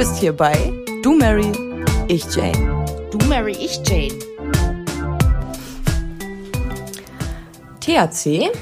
bist hier bei Du Mary, ich Jane. Du Mary, ich Jane. THC?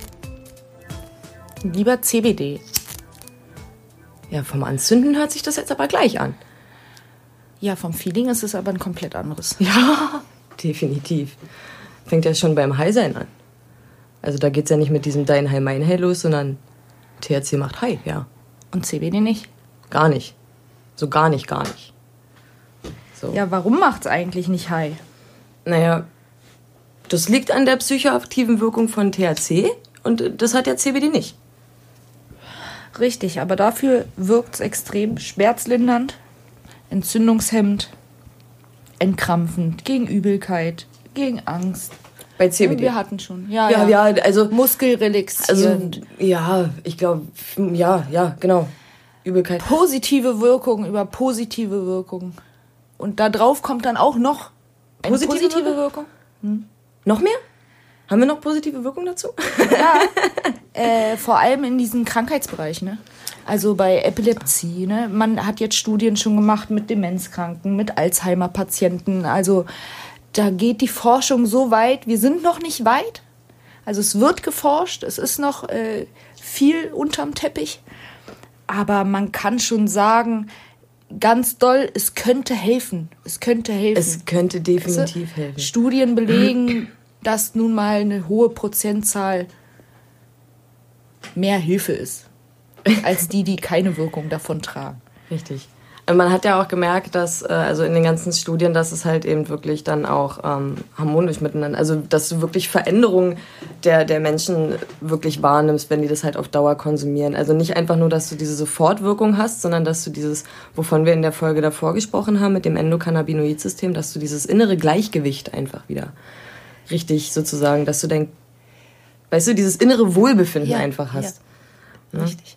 Lieber CBD. Ja, vom Anzünden hört sich das jetzt aber gleich an. Ja, vom Feeling ist es aber ein komplett anderes. Ja, definitiv. Fängt ja schon beim High-Sein an. Also da geht's ja nicht mit diesem Dein High, mein High los, sondern THC macht High, ja. Und CBD nicht? Gar nicht. So gar nicht. So. Ja, warum macht's eigentlich nicht High? Naja, das liegt an der psychoaktiven Wirkung von THC und das hat ja CBD nicht. Richtig, aber dafür wirkt's extrem schmerzlindernd, entzündungshemmend, entkrampfend, gegen Übelkeit, gegen Angst. Bei CBD? Wir hatten schon. Ja, also muskelrelaxierend. Also, ja, ich glaube, ja, genau. Übelkeit. Positive Wirkung über positive Wirkung. Und da drauf kommt dann auch noch eine positive Wirkung. Noch mehr? Haben wir noch positive Wirkung dazu? Ja, vor allem in diesem Krankheitsbereich, ne? Also bei Epilepsie, ne? Man hat jetzt Studien schon gemacht mit Demenzkranken, mit Alzheimer-Patienten. Also da geht die Forschung so weit. Wir sind noch nicht weit. Also es wird geforscht. Es ist noch viel unterm Teppich. Aber man kann schon sagen, ganz doll, es könnte helfen. Es könnte definitiv helfen. Studien belegen, dass nun mal eine hohe Prozentzahl mehr Hilfe ist, als die keine Wirkung davon tragen. Richtig. Man hat ja auch gemerkt, dass, also in den ganzen Studien, dass es halt eben wirklich dann auch harmonisch miteinander, also dass du wirklich Veränderungen der Menschen wirklich wahrnimmst, wenn die das halt auf Dauer konsumieren. Also nicht einfach nur, dass du diese Sofortwirkung hast, sondern dass du dieses, wovon wir in der Folge davor gesprochen haben, mit dem Endokannabinoid-System, dass du dieses innere Gleichgewicht einfach wieder richtig sozusagen, dass du dieses innere Wohlbefinden einfach hast. Ja. Richtig.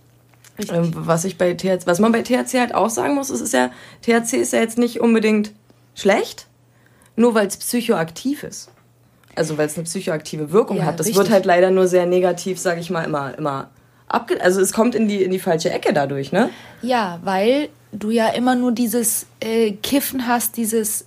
Was man bei THC halt auch sagen muss, THC ist ja jetzt nicht unbedingt schlecht, nur weil es psychoaktiv ist. Also weil es eine psychoaktive Wirkung hat. Das wird halt leider nur sehr negativ, sage ich mal, immer also es kommt in die falsche Ecke dadurch, ne? Ja, weil du ja immer nur dieses Kiffen hast,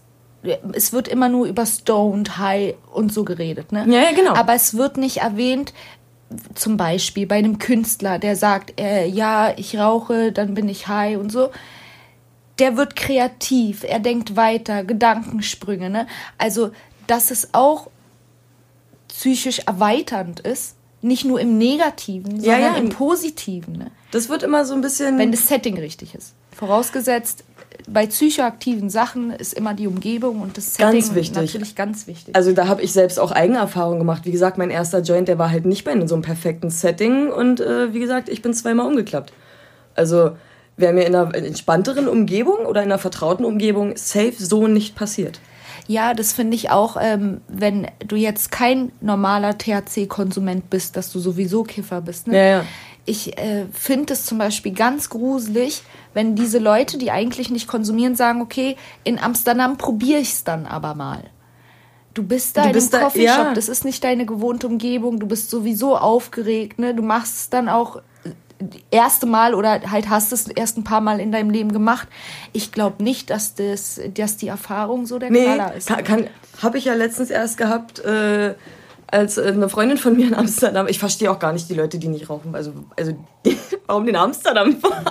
es wird immer nur über Stoned, High und so geredet, ne? Ja, genau. Aber es wird nicht erwähnt, zum Beispiel bei einem Künstler, der sagt, ja, ich rauche, dann bin ich high und so. Der wird kreativ, er denkt weiter, Gedankensprünge, ne? Also, dass es auch psychisch erweiternd ist, nicht nur im Negativen, sondern im Positiven, ne? Das wird immer so ein bisschen... Wenn das Setting richtig ist. Vorausgesetzt, bei psychoaktiven Sachen ist immer die Umgebung und das Setting natürlich ganz wichtig. Also da habe ich selbst auch Eigenerfahrungen gemacht. Wie gesagt, mein erster Joint, der war halt nicht bei so einem perfekten Setting und wie gesagt, ich bin 2-mal umgeklappt. Also wäre mir in einer entspannteren Umgebung oder in einer vertrauten Umgebung safe so nicht passiert. Ja, das finde ich auch, wenn du jetzt kein normaler THC-Konsument bist, dass du sowieso Kiffer bist, ne? Ja. Ich finde es zum Beispiel ganz gruselig, wenn diese Leute, die eigentlich nicht konsumieren, sagen, okay, in Amsterdam probiere ich es dann aber mal. Du bist da in einem Coffeeshop, das ist nicht deine gewohnte Umgebung, du bist sowieso aufgeregt, ne? Du machst es dann auch erste Mal oder halt hast es erst ein paar Mal in deinem Leben gemacht. Ich glaube nicht, dass die Erfahrung so der Knaller ist. Habe ich ja letztens erst gehabt, als eine Freundin von mir in Amsterdam. Ich verstehe auch gar nicht die Leute, die nicht rauchen. Also warum in Amsterdam fahren?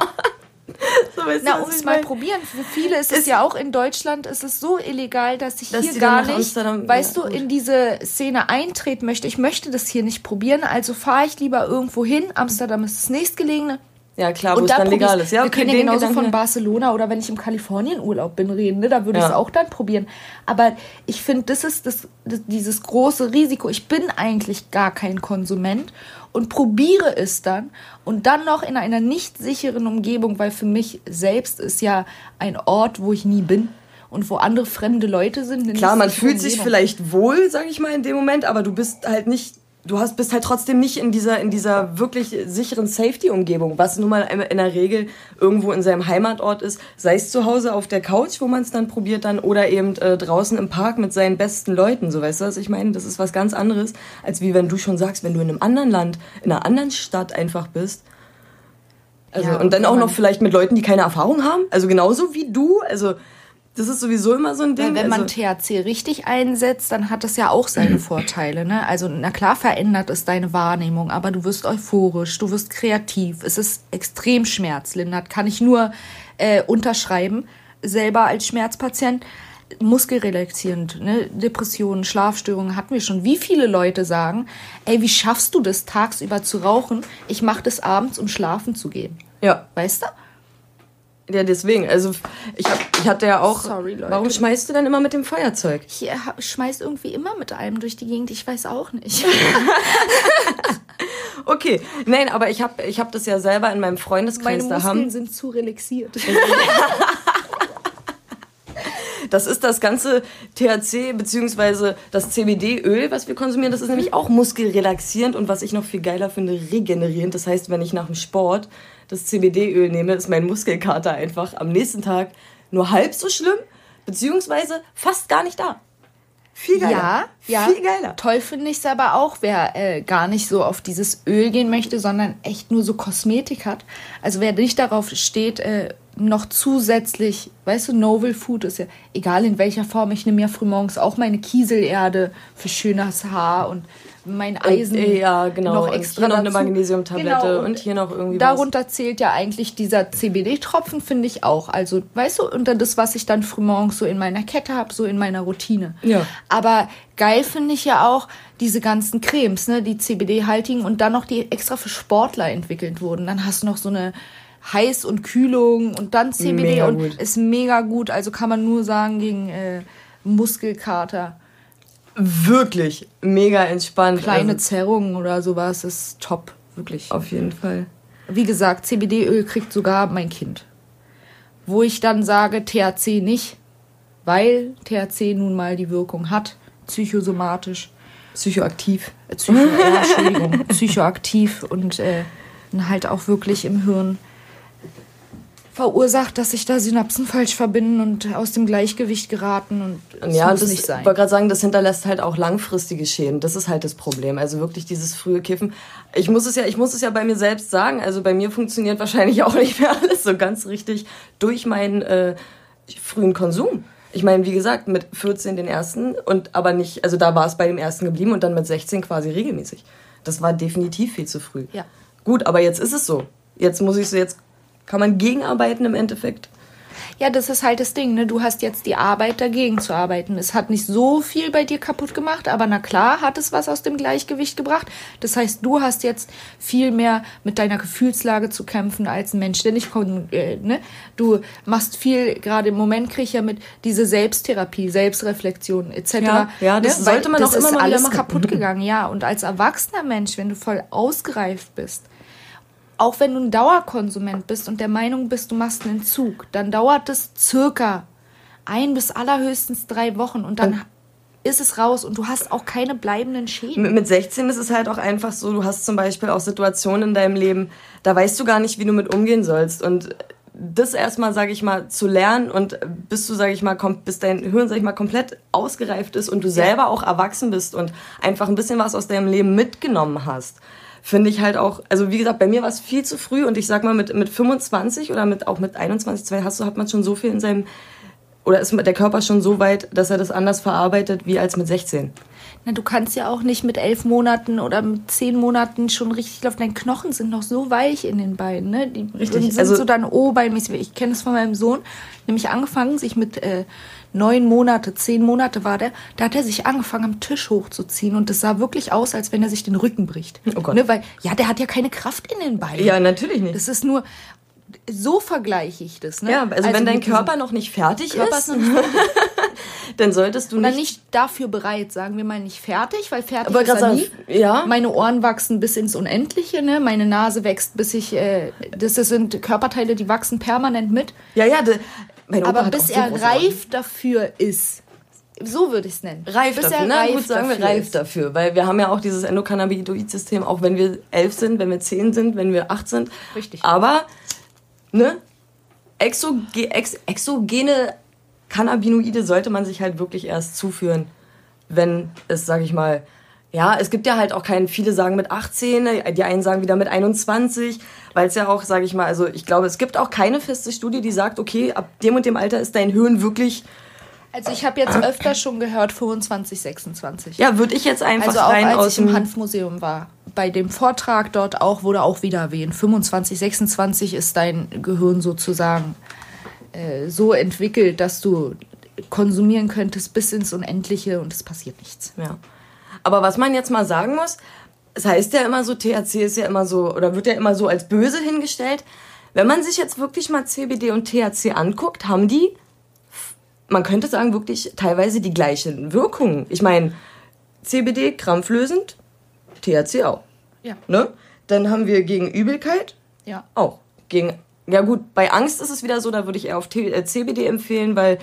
So, um es mal probieren. Für viele ist es ja auch in Deutschland, ist es so illegal, dass ich hier gar nicht, in diese Szene eintreten möchte. Ich möchte das hier nicht probieren, also fahre ich lieber irgendwo hin. Amsterdam ist das nächstgelegene. Ja, klar, wo es dann legal ist. Ja, wir können ja genauso von Barcelona oder wenn ich im Kalifornien-Urlaub bin reden, ne? Da würde ich es auch dann probieren. Aber ich finde, das ist dieses große Risiko. Ich bin eigentlich gar kein Konsument und probiere es dann und dann noch in einer nicht sicheren Umgebung, weil für mich selbst ist ja ein Ort, wo ich nie bin und wo andere fremde Leute sind. Klar, man fühlt sich vielleicht wohl, sag ich mal, in dem Moment, aber du bist halt nicht... bist halt trotzdem nicht in dieser wirklich sicheren Safety-Umgebung, was nun mal in der Regel irgendwo in seinem Heimatort ist, sei es zu Hause auf der Couch, wo man es dann probiert dann, oder eben draußen im Park mit seinen besten Leuten, so, weißt du, was ich meine? Das ist was ganz anderes, als wie wenn du schon sagst, wenn du in einem anderen Land, in einer anderen Stadt einfach bist, Also, Ja, und dann auch wenn noch man- vielleicht mit Leuten, die keine Erfahrung haben. Also genauso wie du. Also das ist sowieso immer so ein Ding. Weil wenn man also, THC richtig einsetzt, dann hat das ja auch seine Vorteile. Ne? Also na klar verändert es deine Wahrnehmung, aber du wirst euphorisch, du wirst kreativ. Es ist extrem schmerzlindernd, kann ich nur unterschreiben. Selber als Schmerzpatient, muskelrelaxierend, ne? Depressionen, Schlafstörungen hatten wir schon. Wie viele Leute sagen, ey, wie schaffst du das, tagsüber zu rauchen? Ich mache das abends, um schlafen zu gehen. ja. Weißt du? Ja, deswegen. Also ich hatte ja auch. Sorry, Leute. Warum schmeißt du denn immer mit dem Feuerzeug? Ich schmeiß irgendwie immer mit einem durch die Gegend, ich weiß auch nicht. Okay, nein, aber ich hab das ja selber in meinem Freundeskreis. Meine Muskeln sind zu relaxiert. Das ist das ganze THC bzw. das CBD-Öl, was wir konsumieren. Das ist nämlich auch muskelrelaxierend und was ich noch viel geiler finde, regenerierend. Das heißt, wenn ich nach dem Sport das CBD-Öl nehme, ist mein Muskelkater einfach am nächsten Tag nur halb so schlimm, beziehungsweise fast gar nicht da. Viel geiler. Ja, Viel geiler. Toll finde ich es aber auch, wer gar nicht so auf dieses Öl gehen möchte, sondern echt nur so Kosmetik hat. Also wer nicht darauf steht, noch zusätzlich, weißt du, Novel Food ist ja egal in welcher Form. Ich nehme ja frühmorgens auch meine Kieselerde für schönes Haar und mein Eisen ja, genau. noch Und extra hier noch eine dazu. Magnesiumtablette Genau, und hier noch irgendwie darunter zählt ja eigentlich dieser CBD-Tropfen, finde ich auch. Also, weißt du, unter das, was ich dann frühmorgens so in meiner Kette habe, so in meiner Routine. Ja. Aber geil finde ich ja auch diese ganzen Cremes, ne, die CBD-haltigen und dann noch die extra für Sportler entwickelt wurden. Dann hast du noch so eine Heiß- und Kühlung und dann CBD Mega und gut. ist mega gut. Also kann man nur sagen, gegen Muskelkater. Wirklich mega entspannt. Kleine Also, Zerrungen oder sowas ist top, wirklich. auf jeden Fall. Wie gesagt, CBD-Öl kriegt sogar mein Kind. Wo ich dann sage, THC nicht, weil THC nun mal die Wirkung hat, psychosomatisch, Psychoaktiv. psychoaktiv und halt auch wirklich im Hirn verursacht, dass sich da Synapsen falsch verbinden und aus dem Gleichgewicht geraten und Ja, muss das, nicht sein. ich wollte gerade sagen, das hinterlässt halt auch langfristige Schäden. Das ist halt das Problem. Also wirklich dieses frühe Kiffen. Ich muss es ja bei mir selbst sagen. Also bei mir funktioniert wahrscheinlich auch nicht mehr alles so ganz richtig durch meinen frühen Konsum. Ich meine, wie gesagt, mit 14 den ersten und aber nicht, also da war es bei dem ersten geblieben und dann mit 16 quasi regelmäßig. Das war definitiv viel zu früh. Ja. Gut, aber jetzt ist es so. Jetzt kann man gegenarbeiten im Endeffekt. Ja, das ist halt das Ding, ne? Du hast jetzt die Arbeit, dagegen zu arbeiten. Es hat nicht so viel bei dir kaputt gemacht, aber na klar hat es was aus dem Gleichgewicht gebracht. Das heißt, du hast jetzt viel mehr mit deiner Gefühlslage zu kämpfen als ein Mensch, der nicht ne? Du machst viel, gerade im Moment kriege ich ja mit diese Selbsttherapie, Selbstreflexion etc. Ja, das sollte man das auch immer ist mal wieder alles machen. kaputt gegangen, ja. Und als erwachsener Mensch, wenn du voll ausgereift bist, auch wenn du ein Dauerkonsument bist und der Meinung bist, du machst einen Entzug, dann dauert es circa 1 bis allerhöchstens 3 Wochen und dann ist es raus und du hast auch keine bleibenden Schäden. Mit 16 ist es halt auch einfach so, du hast zum Beispiel auch Situationen in deinem Leben, da weißt du gar nicht, wie du mit umgehen sollst. Und das erstmal, sage ich mal, zu lernen und bis du, sage ich mal, bis dein Hirn, sage ich mal, komplett ausgereift ist und du selber auch erwachsen bist und einfach ein bisschen was aus deinem Leben mitgenommen hast, finde ich halt auch, also wie gesagt, bei mir war es viel zu früh und ich sag mal, mit 25 oder auch mit 21, 2 hat man schon so viel in seinem, oder ist der Körper schon so weit, dass er das anders verarbeitet wie als mit 16. Na, du kannst ja auch nicht mit 11 Monaten oder mit 10 Monaten schon richtig laufen. Deine Knochen sind noch so weich in den Beinen, ne? Die Richtig, sind also so dann O-beinmäßig. Ich kenne es von meinem Sohn, nämlich angefangen, sich mit 9 Monate, 10 Monate war der, da hat er sich angefangen, am Tisch hochzuziehen und das sah wirklich aus, als wenn er sich den Rücken bricht. Oh Gott. Ne? Weil, ja, der hat ja keine Kraft in den Beinen. Ja, natürlich nicht. Das ist nur, so vergleiche ich das. Ne? Ja, also wenn dein mit diesem Körper noch nicht fertig Körper ist, ist noch nicht fertig. dann solltest du Oder nicht... nicht dafür bereit, sagen wir mal nicht fertig, weil fertig Aber ist er gerade nie. sagen, ja. Meine Ohren wachsen bis ins Unendliche, ne? Meine Nase wächst bis ich, das sind Körperteile, die wachsen permanent mit. Ja, mein Opa Aber hat bis auch so er große reif dafür ist, so würde ich es nennen. Reif bis dafür, er ne? reif Gut, sagen wir dafür reif ist. dafür. Weil wir haben ja auch dieses Endokannabinoid-System, auch wenn wir 11 sind, wenn wir 10 sind, wenn wir 8 sind. Richtig. Aber, ne? Exogene Cannabinoide sollte man sich halt wirklich erst zuführen, wenn es, sag ich mal, Ja, es gibt ja halt auch viele sagen mit 18, die einen sagen wieder mit 21, weil es ja auch, sage ich mal, also ich glaube, es gibt auch keine feste Studie, die sagt, okay, ab dem und dem Alter ist dein Hirn wirklich... Also ich habe jetzt öfter schon gehört 25, 26. Ja, würde ich jetzt einfach also auch rein als aus ich im Hanfmuseum war, bei dem Vortrag dort auch wurde auch wieder erwähnt, 25, 26 ist dein Gehirn sozusagen so entwickelt, dass du konsumieren könntest bis ins Unendliche und es passiert nichts. Ja. Aber was man jetzt mal sagen muss, es heißt ja immer so, THC ist ja immer so, oder wird ja immer so als böse hingestellt. Wenn man sich jetzt wirklich mal CBD und THC anguckt, haben die, man könnte sagen, wirklich teilweise die gleichen Wirkungen. Ich meine, CBD krampflösend, THC auch. Ja. Ne? Dann haben wir gegen Übelkeit Ja. auch. Ja gut, bei Angst ist es wieder so, da würde ich eher auf CBD empfehlen, weil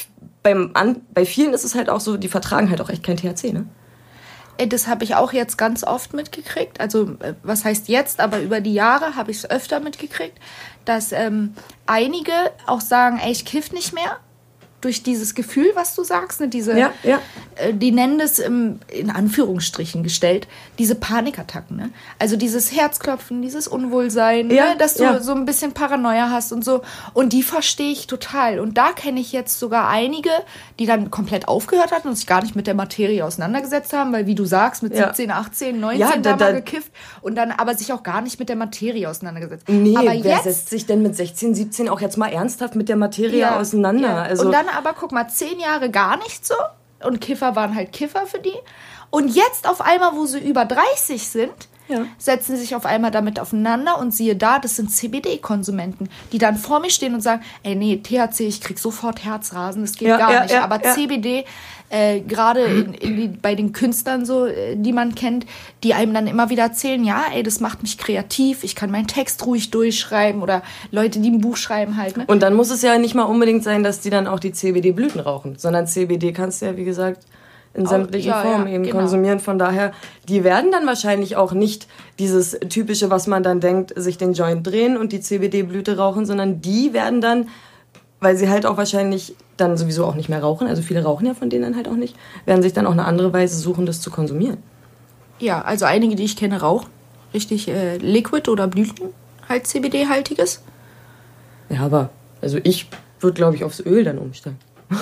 bei vielen ist es halt auch so, die vertragen halt auch echt kein THC, ne? Das habe ich auch jetzt ganz oft mitgekriegt. Also, was heißt jetzt, aber über die Jahre habe ich es öfter mitgekriegt, dass einige auch sagen, ey, ich kiff nicht mehr. Durch dieses Gefühl, was du sagst, ne, die nennen das in Anführungsstrichen gestellt, diese Panikattacken. Ne? Also dieses Herzklopfen, dieses Unwohlsein, ne, dass du so ein bisschen Paranoia hast und so. Und die verstehe ich total. Und da kenne ich jetzt sogar einige, die dann komplett aufgehört hatten und sich gar nicht mit der Materie auseinandergesetzt haben, weil wie du sagst, mit 17, 18, 19 da mal gekifft und dann aber sich auch gar nicht mit der Materie auseinandergesetzt. Nee, aber wer setzt sich denn mit 16, 17 auch jetzt mal ernsthaft mit der Materie auseinander? Ja. Also und dann aber, guck mal, 10 Jahre gar nicht so. Und Kiffer waren halt Kiffer für die. Und jetzt auf einmal, wo sie über 30 sind, setzen sie sich auf einmal damit aufeinander und siehe da, das sind CBD-Konsumenten, die dann vor mir stehen und sagen, ey, nee, THC, ich krieg sofort Herzrasen, das geht gar nicht. Aber CBD, gerade bei den Künstlern so, die man kennt, die einem dann immer wieder erzählen, ja, ey, das macht mich kreativ, ich kann meinen Text ruhig durchschreiben oder Leute, die ein Buch schreiben halt. Ne? Und dann muss es ja nicht mal unbedingt sein, dass die dann auch die CBD-Blüten rauchen, sondern CBD kannst du ja, wie gesagt, in sämtlichen Formen eben konsumieren. Von daher, die werden dann wahrscheinlich auch nicht dieses typische, was man dann denkt, sich den Joint drehen und die CBD-Blüte rauchen, sondern die werden dann, weil sie halt auch wahrscheinlich dann sowieso auch nicht mehr rauchen, also viele rauchen ja von denen dann halt auch nicht, werden sich dann auch eine andere Weise suchen, das zu konsumieren. Ja, also einige, die ich kenne, rauchen. Richtig Liquid oder Blüten, halt CBD-haltiges. Ja, aber also ich würde, glaube ich, aufs Öl dann umsteigen.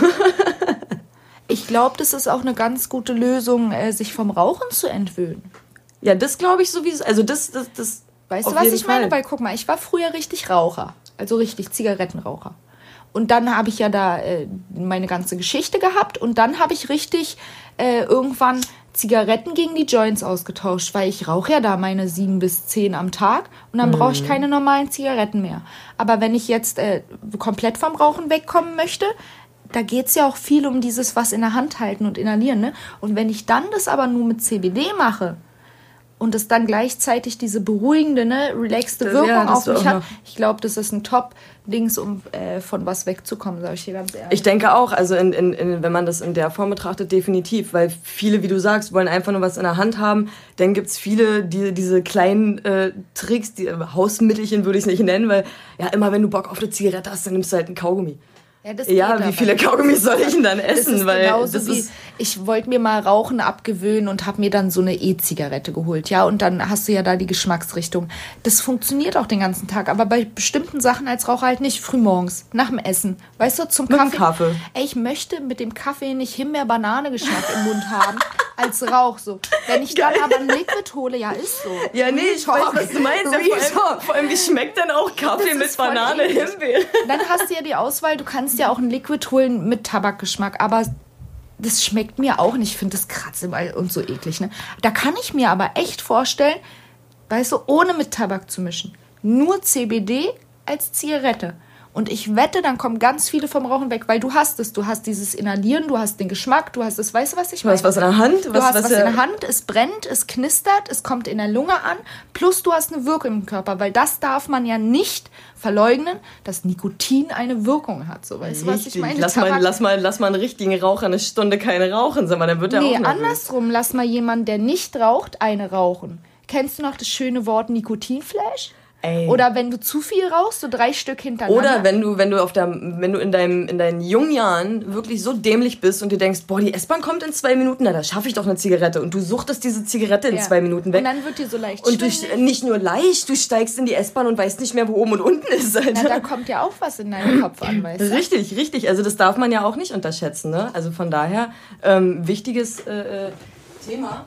Ich glaube, das ist auch eine ganz gute Lösung, sich vom Rauchen zu entwöhnen. Ja, das glaube ich sowieso. Also das weißt du, was ich meine? Weil guck mal, ich war früher richtig Raucher. Also richtig Zigarettenraucher. Und dann habe ich ja da meine ganze Geschichte gehabt. Und dann habe ich richtig irgendwann Zigaretten gegen die Joints ausgetauscht. Weil ich rauche ja da meine 7 bis 10 am Tag. Und dann brauche ich keine normalen Zigaretten mehr. Aber wenn ich jetzt komplett vom Rauchen wegkommen möchte, da geht es ja auch viel um dieses was in der Hand halten und inhalieren. Ne? Und wenn ich dann das aber nur mit CBD mache und es dann gleichzeitig diese beruhigende, relaxte Wirkung auf mich hat, ich glaube, das ist ein Top-Dings, um von was wegzukommen, sage ich dir ganz ehrlich. Ich denke auch, also wenn man das in der Form betrachtet, definitiv. Weil viele, wie du sagst, wollen einfach nur was in der Hand haben. Dann gibt es viele, die diese kleinen Tricks, die Hausmittelchen würde ich es nicht nennen, weil ja immer, wenn du Bock auf eine Zigarette hast, dann nimmst du halt einen Kaugummi. Ja, wie viele Kaugummis soll ich denn dann essen? Das ist weil genauso das wie, ich wollte mir mal Rauchen abgewöhnen und habe mir dann so eine E-Zigarette geholt. Ja, und dann hast du ja da die Geschmacksrichtung. Das funktioniert auch den ganzen Tag, aber bei bestimmten Sachen als Raucher halt nicht frühmorgens, nach dem Essen. Weißt du, zum Kaffee. Ey, ich möchte mit dem Kaffee nicht Himbeer-Banane-Geschmack im Mund haben, als Rauch so. Wenn ich dann aber ein Liquid hole, ja, ist so. Ja, nee, ich weiß, was du meinst. Vor allem, wie schmeckt denn auch Kaffee mit Banane, Himbeer? Dann hast du ja die Auswahl, du kannst ja auch ein Liquid holen mit Tabakgeschmack, aber das schmeckt mir auch nicht. Ich finde das kratze und so eklig. Ne? Da kann ich mir aber echt vorstellen, weißt du, ohne mit Tabak zu mischen. Nur CBD als Zigarette. Und ich wette, dann kommen ganz viele vom Rauchen weg, weil du hast es. Du hast dieses Inhalieren, du hast den Geschmack, du hast das, weißt du, was ich meine? Du hast was in der Hand. Du hast was in der Hand, es brennt, es knistert, es kommt in der Lunge an, plus du hast eine Wirkung im Körper, weil das darf man ja nicht verleugnen, dass Nikotin eine Wirkung hat. So, weißt du, was ich meine? Lass mal einen richtigen Raucher eine Stunde keine rauchen, sag mal, dann wird er auch nervös. Andersrum, lass mal jemanden, der nicht raucht, eine rauchen. Kennst du noch das schöne Wort Nikotinflash? Ey. Oder wenn du zu viel rauchst, so 3 Stück hintereinander. Oder wenn du in deinen jungen Jahren wirklich so dämlich bist und dir denkst, boah, die S-Bahn kommt in 2 Minuten, na, da schaffe ich doch eine Zigarette. Und du suchtest diese Zigarette in 2 Minuten weg. Und dann wird dir so leicht und nicht nur leicht, du steigst in die S-Bahn und weißt nicht mehr, wo oben und unten ist. Alter. Na, da kommt ja auch was in deinen Kopf an, weißt du? Richtig. Also das darf man ja auch nicht unterschätzen. Ne? Also von daher, wichtiges Thema.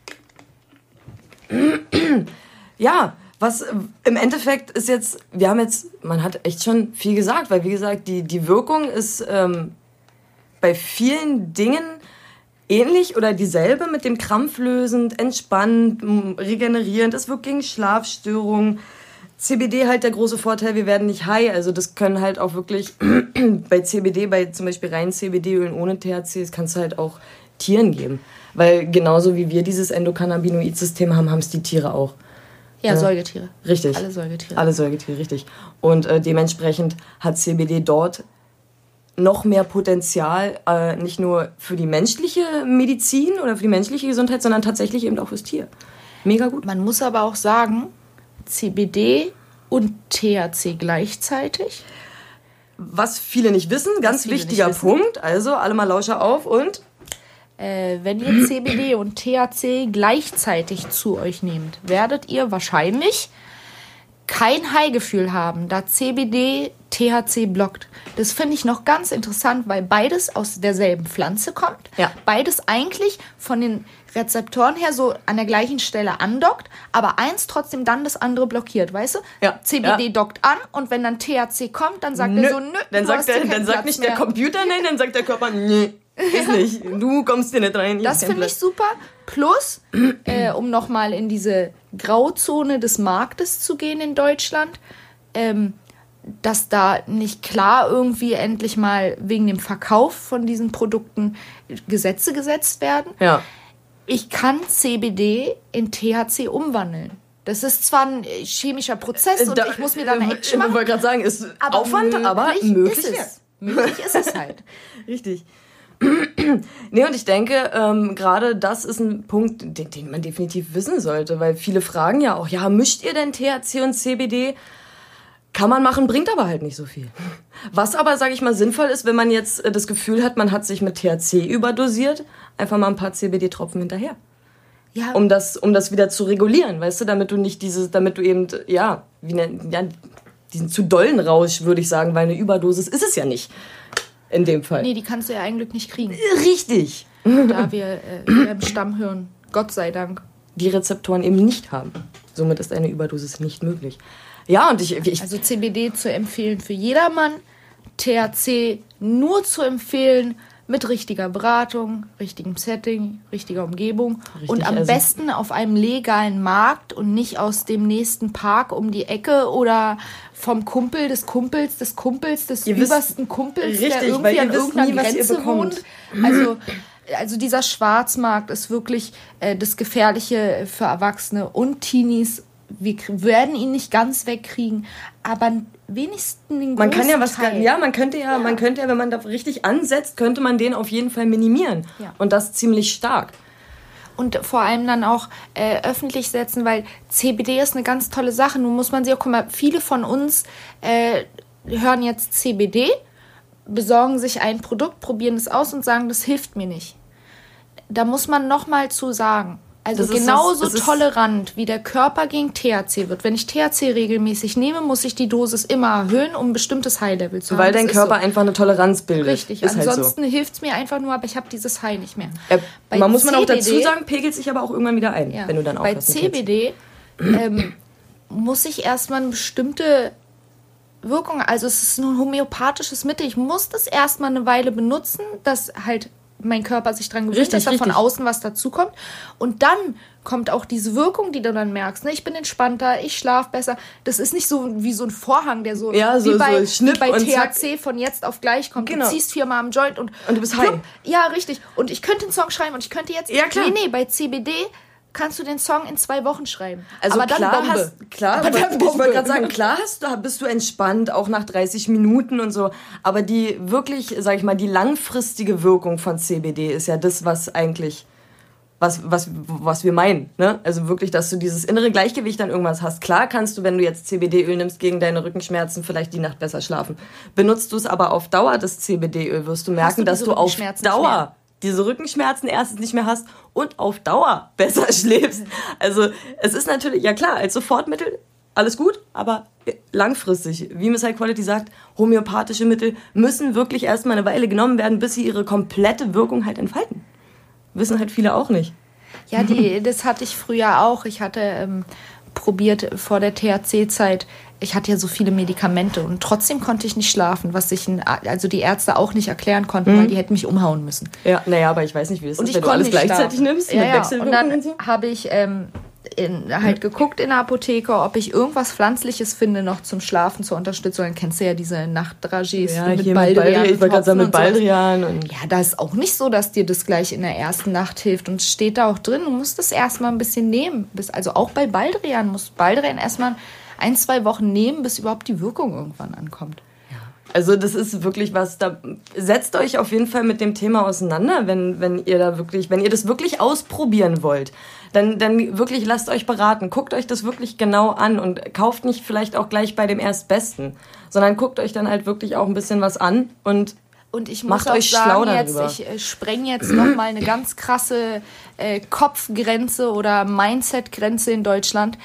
Ja, was im Endeffekt ist jetzt, man hat echt schon viel gesagt, weil wie gesagt, die Wirkung ist bei vielen Dingen ähnlich oder dieselbe, mit dem krampflösend, entspannend, regenerierend, es wirkt gegen Schlafstörungen. CBD halt der große Vorteil, wir werden nicht high, also das können halt auch wirklich bei CBD, bei zum Beispiel rein CBD-Ölen ohne THC, das kannst du halt auch Tieren geben, weil genauso wie wir dieses Endokannabinoid-System haben, haben es die Tiere auch. Ja, Säugetiere. Richtig. Alle Säugetiere, richtig. Und dementsprechend hat CBD dort noch mehr Potenzial, nicht nur für die menschliche Medizin oder für die menschliche Gesundheit, sondern tatsächlich eben auch fürs Tier. Mega gut. Man muss aber auch sagen, CBD und THC gleichzeitig. Was viele nicht wissen, ganz wichtiger Punkt. Also alle mal Lauscher auf und... Wenn ihr CBD und THC gleichzeitig zu euch nehmt, werdet ihr wahrscheinlich kein High-Gefühl haben, da CBD THC blockt. Das finde ich noch ganz interessant, weil beides aus derselben Pflanze kommt. Ja. Beides eigentlich von den Rezeptoren her so an der gleichen Stelle andockt, aber eins trotzdem dann das andere blockiert, weißt du? Ja. CBD dockt an und wenn dann THC kommt, dann sagt er so, nö, dann sagt nicht der Computer nein, dann sagt der Körper, nö. Ist nicht. Du kommst hier nicht rein. Das finde ich super. Plus, um nochmal in diese Grauzone des Marktes zu gehen in Deutschland, dass da nicht klar irgendwie endlich mal wegen dem Verkauf von diesen Produkten Gesetze gesetzt werden. Ja. Ich kann CBD in THC umwandeln. Das ist zwar ein chemischer Prozess und ich muss mir dann eine Action machen. Ich wollte gerade sagen, ist Aufwand, aber möglich ist es. Möglich ist es halt. Richtig. Nee, und ich denke, gerade das ist ein Punkt, den man definitiv wissen sollte, weil viele fragen ja auch, ja, mischt ihr denn THC und CBD? Kann man machen, bringt aber halt nicht so viel. Was aber, sage ich mal, sinnvoll ist, wenn man jetzt das Gefühl hat, man hat sich mit THC überdosiert, einfach mal ein paar CBD-Tropfen hinterher. Ja. Um das wieder zu regulieren, weißt du, damit du eben, diesen zu dollen Rausch, würde ich sagen, weil eine Überdosis ist es ja nicht. In dem Fall. Nee, die kannst du ja eigentlich nicht kriegen. Richtig. Da wir im Stammhirn, Gott sei Dank, die Rezeptoren eben nicht haben. Somit ist eine Überdosis nicht möglich. Ja, und also CBD zu empfehlen für jedermann, THC nur zu empfehlen mit richtiger Beratung, richtigem Setting, richtiger Umgebung. Richtig, und am besten auf einem legalen Markt und nicht aus dem nächsten Park um die Ecke oder vom Kumpel des Kumpels des Kumpels des übersten Kumpels, richtig, der irgendwie an irgendeiner Grenze wohnt. Also dieser Schwarzmarkt ist wirklich das Gefährliche für Erwachsene und Teenies. Wir werden ihn nicht ganz wegkriegen, aber wenigstens den man kann ja Teil. Man könnte ja, wenn man da richtig ansetzt, könnte man den auf jeden Fall minimieren. Ja. Und das ziemlich stark. Und vor allem dann auch öffentlich setzen, weil CBD ist eine ganz tolle Sache. Nun muss man sich auch, guck mal, viele von uns hören jetzt CBD, besorgen sich ein Produkt, probieren es aus und sagen, das hilft mir nicht. Da muss man nochmal zu sagen, also genauso tolerant wie der Körper gegen THC wird. Wenn ich THC regelmäßig nehme, muss ich die Dosis immer erhöhen, um ein bestimmtes High-Level zu haben. Weil dein Körper einfach eine Toleranz bildet. Richtig, ansonsten hilft es mir einfach nur, aber ich habe dieses High nicht mehr. Man muss auch dazu sagen, pegelt sich aber auch irgendwann wieder ein, wenn du dann aufhörst. Bei CBD muss ich erstmal eine bestimmte Wirkung, also es ist ein homöopathisches Mittel, ich muss das erstmal eine Weile benutzen, dass halt mein Körper sich dran gewöhnt, dass da von außen was dazukommt. Und dann kommt auch diese Wirkung, die du dann merkst. Ne? Ich bin entspannter, ich schlafe besser. Das ist nicht so wie so ein Vorhang, der so, wie bei THC von jetzt auf gleich kommt. Genau. Du ziehst 4-mal am Joint und du bist high. Ja, richtig. Und ich könnte einen Song schreiben und ich könnte jetzt... Ja, klar. Nee, bei CBD kannst du den Song in 2 Wochen schreiben. Also aber dann Bombe. Ich wollte gerade sagen, bist du entspannt, auch nach 30 Minuten und so. Aber die wirklich, sag ich mal, die langfristige Wirkung von CBD ist ja das, was eigentlich was wir meinen. Ne? Also wirklich, dass du dieses innere Gleichgewicht an irgendwas hast. Klar kannst du, wenn du jetzt CBD-Öl nimmst gegen deine Rückenschmerzen, vielleicht die Nacht besser schlafen. Benutzt du es aber auf Dauer, das CBD-Öl, wirst du merken, dass du auf Dauer diese Rückenschmerzen erstens nicht mehr hast und auf Dauer besser schläfst. Also es ist natürlich, ja klar, als Sofortmittel alles gut, aber langfristig, wie Miss High Quality sagt, homöopathische Mittel müssen wirklich erstmal eine Weile genommen werden, bis sie ihre komplette Wirkung halt entfalten. Wissen halt viele auch nicht. Ja, das hatte ich früher auch. Ich hatte probiert vor der THC-Zeit, ich hatte ja so viele Medikamente und trotzdem konnte ich nicht schlafen, was also die Ärzte auch nicht erklären konnten, weil die hätten mich umhauen müssen. Ja, naja, aber ich weiß nicht, wie das ist, wenn du alles gleichzeitig nimmst, mit Wechselwirkungen und dann und so. Habe ich halt geguckt in der Apotheke, ob ich irgendwas Pflanzliches finde noch zum Schlafen, zur Unterstützung. Dann kennst du ja diese Nachtdragees mit Baldrian. Ich wollte gerade sagen, mit Baldrian. Und ja, da ist auch nicht so, dass dir das gleich in der ersten Nacht hilft. Und es steht da auch drin, du musst das erstmal ein bisschen nehmen. Also auch bei Baldrian musst du Baldrian erstmal 1-2 Wochen nehmen, bis überhaupt die Wirkung irgendwann ankommt. Also das ist wirklich was, da setzt euch auf jeden Fall mit dem Thema auseinander, wenn ihr das wirklich ausprobieren wollt, dann wirklich lasst euch beraten, guckt euch das wirklich genau an und kauft nicht vielleicht auch gleich bei dem Erstbesten, sondern guckt euch dann halt wirklich auch ein bisschen was an und ich muss macht auch euch sagen, schlau darüber. Ich sprenge jetzt nochmal eine ganz krasse Kopfgrenze oder Mindset-Grenze in Deutschland.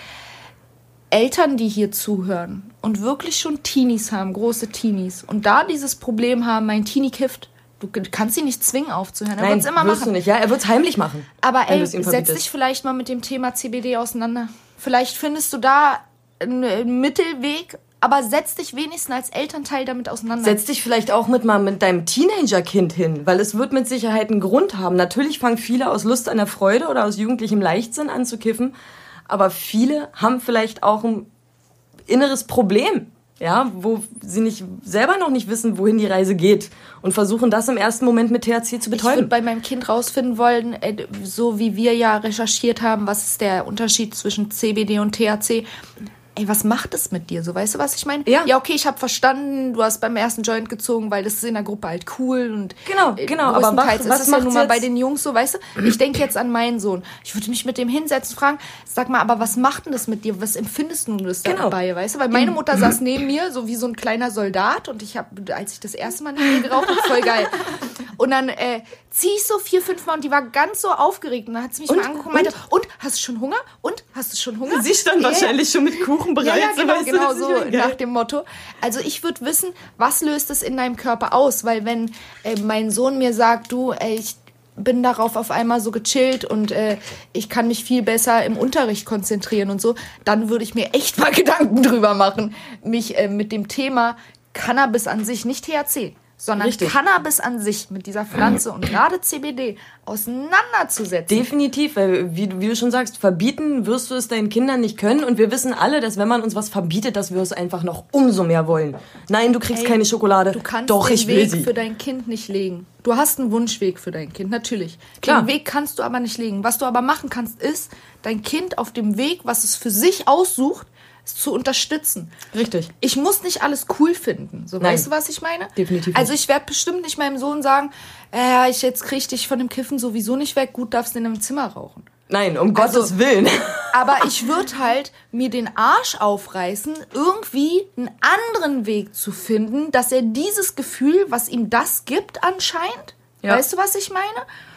Eltern, die hier zuhören und wirklich schon Teenies haben, große Teenies, und da dieses Problem haben, mein Teenie kifft, du kannst ihn nicht zwingen aufzuhören. Er wird es immer machen. Du nicht. Ja, er wird es heimlich machen. Aber setz dich vielleicht mal mit dem Thema CBD auseinander. Vielleicht findest du da einen Mittelweg, aber setz dich wenigstens als Elternteil damit auseinander. Setz dich vielleicht auch mal mit deinem Teenagerkind hin, weil es wird mit Sicherheit einen Grund haben. Natürlich fangen viele aus Lust an der Freude oder aus jugendlichem Leichtsinn an zu kiffen. Aber viele haben vielleicht auch ein inneres Problem, ja, wo sie selber noch nicht wissen, wohin die Reise geht und versuchen das im ersten Moment mit THC zu betäuben. Ich würde bei meinem Kind rausfinden wollen, so wie wir ja recherchiert haben, was ist der Unterschied zwischen CBD und THC. Ey, was macht es mit dir? So, weißt du, was ich meine? Ja, okay, ich habe verstanden, du hast beim ersten Joint gezogen, weil das ist in der Gruppe halt cool und genau. Aber was ist es ja nun mal bei den Jungs so, weißt du? Ich denke jetzt an meinen Sohn. Ich würde mich mit dem hinsetzen, fragen, sag mal, aber was macht denn das mit dir? Was empfindest du das dabei, weißt du? Weil meine Mutter saß neben mir, so wie so ein kleiner Soldat, und als ich das erste Mal neben ihr geraucht habe, voll geil. Und dann ziehe ich so 4-5 Mal und die war ganz so aufgeregt und dann hat sie mich mal angeguckt und meinte, und, hast du schon Hunger? Und, hast du schon Hunger? Sie stand wahrscheinlich schon mit Kuchen bereit. Ja, genau so nach dem Motto. Also ich würde wissen, was löst es in deinem Körper aus? Weil wenn mein Sohn mir sagt, du, ich bin darauf auf einmal so gechillt und ich kann mich viel besser im Unterricht konzentrieren und so, dann würde ich mir echt mal Gedanken drüber machen, mich mit dem Thema Cannabis an sich, nicht THC, sondern Cannabis an sich mit dieser Pflanze und gerade CBD auseinanderzusetzen. Definitiv, weil wie du schon sagst, verbieten wirst du es deinen Kindern nicht können und wir wissen alle, dass wenn man uns was verbietet, dass wir es einfach noch umso mehr wollen. Nein, du kriegst keine Schokolade. Du kannst Doch, den ich will Weg sie. für dein Kind nicht legen. Du hast einen Wunschweg für dein Kind, natürlich. Klar. Den Weg kannst du aber nicht legen. Was du aber machen kannst, ist, dein Kind auf dem Weg, was es für sich aussucht, zu unterstützen. Richtig. Ich muss nicht alles cool finden. So, weißt du, was ich meine? Definitiv. Also ich werde bestimmt nicht meinem Sohn sagen, jetzt krieg ich dich von dem Kiffen sowieso nicht weg, gut, darfst du in einem Zimmer rauchen. Nein, um Gottes Willen. Aber ich würde halt mir den Arsch aufreißen, irgendwie einen anderen Weg zu finden, dass er dieses Gefühl, was ihm das gibt anscheinend, weißt du, was ich meine?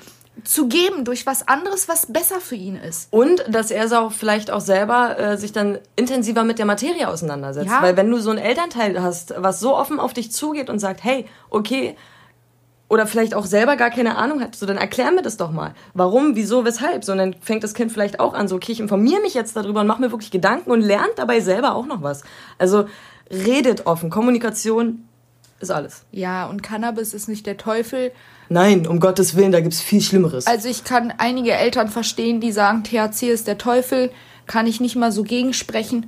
Zu geben durch was anderes, was besser für ihn ist. Und dass er so vielleicht auch selber sich dann intensiver mit der Materie auseinandersetzt. Ja. Weil wenn du so ein Elternteil hast, was so offen auf dich zugeht und sagt, hey, okay, oder vielleicht auch selber gar keine Ahnung hat, so dann erklär mir das doch mal. Warum, wieso, weshalb? So, und dann fängt das Kind vielleicht auch an, so, okay, ich informiere mich jetzt darüber und mache mir wirklich Gedanken und lernt dabei selber auch noch was. Also redet offen. Kommunikation ist alles. Ja, und Cannabis ist nicht der Teufel. Nein, um Gottes Willen, da gibt's viel Schlimmeres. Also ich kann einige Eltern verstehen, die sagen, THC ist der Teufel, kann ich nicht mal so gegensprechen.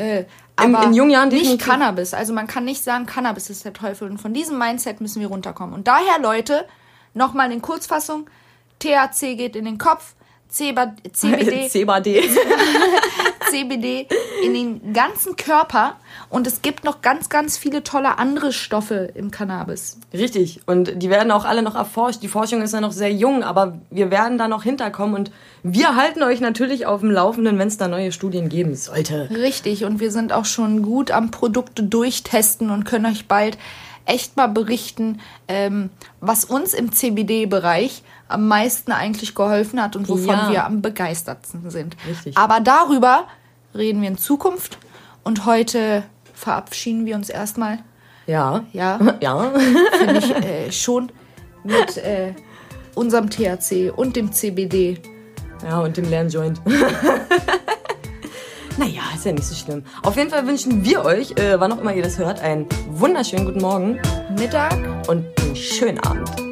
Aber in jungen Jahren nicht Cannabis. Also man kann nicht sagen, Cannabis ist der Teufel. Und von diesem Mindset müssen wir runterkommen. Und daher, Leute, nochmal in Kurzfassung, THC geht in den Kopf, CBD CBD in den ganzen Körper und es gibt noch ganz, ganz viele tolle andere Stoffe im Cannabis. Richtig. Und die werden auch alle noch erforscht. Die Forschung ist ja noch sehr jung, aber wir werden da noch hinterkommen und wir halten euch natürlich auf dem Laufenden, wenn es da neue Studien geben sollte. Richtig. Und wir sind auch schon gut am Produkte durchtesten und können euch bald echt mal berichten, was uns im CBD-Bereich am meisten eigentlich geholfen hat und wovon wir am begeistertsten sind. Richtig. Aber darüber reden wir in Zukunft und heute verabschieden wir uns erstmal. Ja. Ja. Ja. Finde ich schon mit unserem THC und dem CBD. Ja, und dem leeren Joint. Naja, ist ja nicht so schlimm. Auf jeden Fall wünschen wir euch, wann auch immer ihr das hört, einen wunderschönen guten Morgen, Mittag und einen schönen Abend.